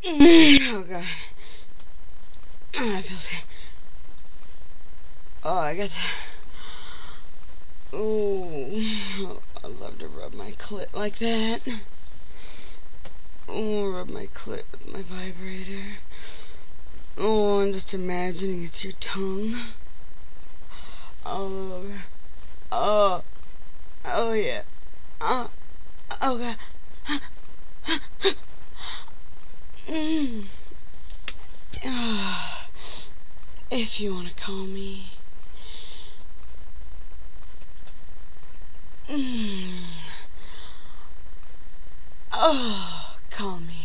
Oh god. I feel sick. Oh, I got that. Ooh. I love to rub my clit like that. Oh, rub my clit with my vibrator. Oh, I'm just imagining it's your tongue. All over. Oh. Oh, yeah. Oh, oh god. Mm. If you want to call me. Mm. Oh, call me.